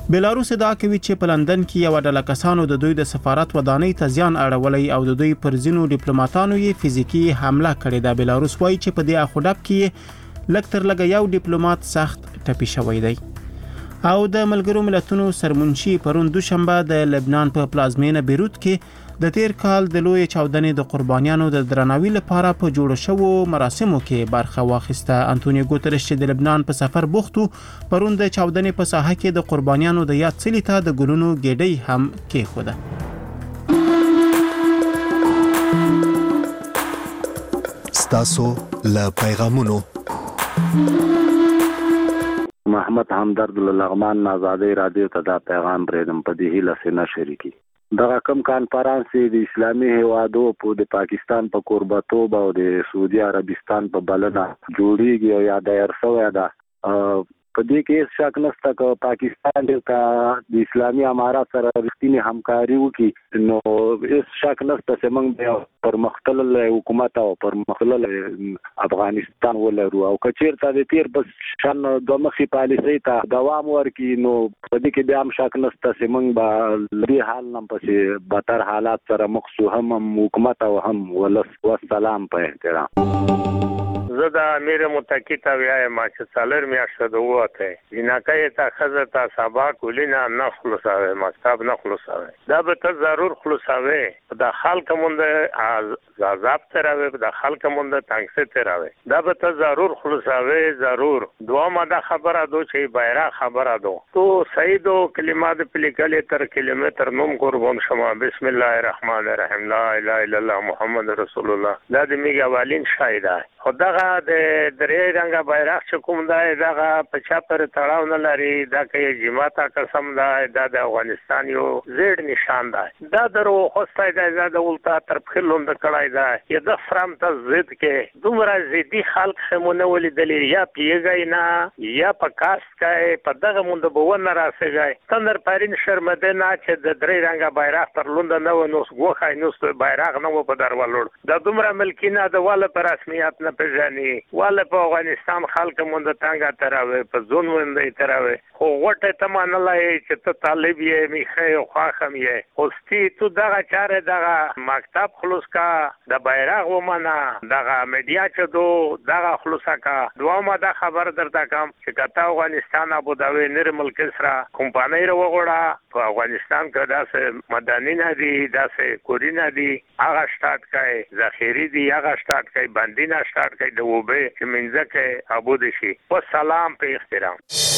بلاروس ادعا کوي چې په لندن کې یو ډله کسانو د دوی د سفارت ودانۍ ته زیان اړولی او د دوی پر ځینو ډیپلوماټانو یې فزیکي حمله کړې ده. بلاروس وایي چې په دې اخودب کې لږ تر لږه یو ډیپلوماټ سخت ټپي شوی دی. او د ملګرو ملتونو سرمنشي پرون دوشنبه د لبنان په پلازمینه بیروت کې د تیر کال د لوی چاودنې د قربانیانو د درناوي لپاره په جوړ شوو مراسمو کې برخه واخیسته. انټونیو ګوتریش چې د لبنان په سفر بوختو پرون د چاودنې په ساحه کې د قربانیانو د یاد څلي ته د ګلونو ګېډۍ هم کېښوده. ستاسو له پیغامونو محمد همدرد لغمان آزادۍ رادیو ته دا پیغام پرېږدم په دې هیله سینه شریکي دغه کم کانفرانس د اسلامي هیوادو په د پاکستان په قربتوب او د سعودي عربستان په بلنه جوړیږي او یا دایر شوی ده. په دې کې هیڅ شک نشته چې پاکستان د اسلامي امارات سره رښتینې همکاري وکړي نو هیڅ شک نشته چې موږ پرمختللی حکومت او پرمختللی افغانستان ولرو او که چېرته د تیر په شان دوه مخي پالیسۍ ته دوام ورکړي نو په دې کې بیا هم شک نشته چې موږ به دې حال نه پسې بدتر حالات سره مخ شو، هم حکومت او هم ولس. والسلام په احترام. زه د امیر متقی ته وایم چې څلور میاشتې د وته جنکه ته خزه ته سبا کولینا نه خلاصوي مکتب نه خلاصوي دا به ته ضرور خلاصوي د خلک مونږ عذاب تراوي د خلک مونږ تنګسه تراوي دا به ته ضرور خلاصوي ضرور. دوه دا خبره دو چې بیرغ خبره دو تو سیدو کلمات پلیکل تر کلمتر نوم قربان شما بسم الله الرحمن الرحیم لا اله الا الله محمد رسول الله دا د میګوالین شایده خدغه د درې رنګه بیرغ چې کوم دی دغه په چا پر تړاو نه لري دا کې جماعته قسم دی دا د افغانستان یو زیړ نشان دی دا درو خوسته دی دا د ولتا تر خلوند کړای دی د فرام ته ضد کې دومره زیدي خلق خمونه ولیدلې یا پیګای نه یا په کاست کې په دغه مونږ به ونه راسېږي تندر پرین شرمده نه چې د درې رنګه بیرغ تر لوند نه ونوس غوخای نوس بیرغ نه په درولړ دا دومره ملکینه د واله پر رسمیت نه پیژني والا په افغانستان خلک مونږ څنګه تراوي په ځون وندې تراوي خو وټه تمانه لای چې ته طالب یې میخه خو خم یې خوستي تو دغه چاره دغه مکتب خلوص کا د بیرغ ومنه دغه میډیا چې دو دغه خلوصا کا دوامه د خبر درته کوم چې کته افغانستان ابو ظبي نر ملک سره کمپانی رو وګړه په افغانستان کې داسې مدني نه دي داسې کورینه دي هغه شتات کوي ذخیره دي هغه شتات کوي باندې نه شتات کوي د وبه چې منځکه ابو دشي والسلام په احترام.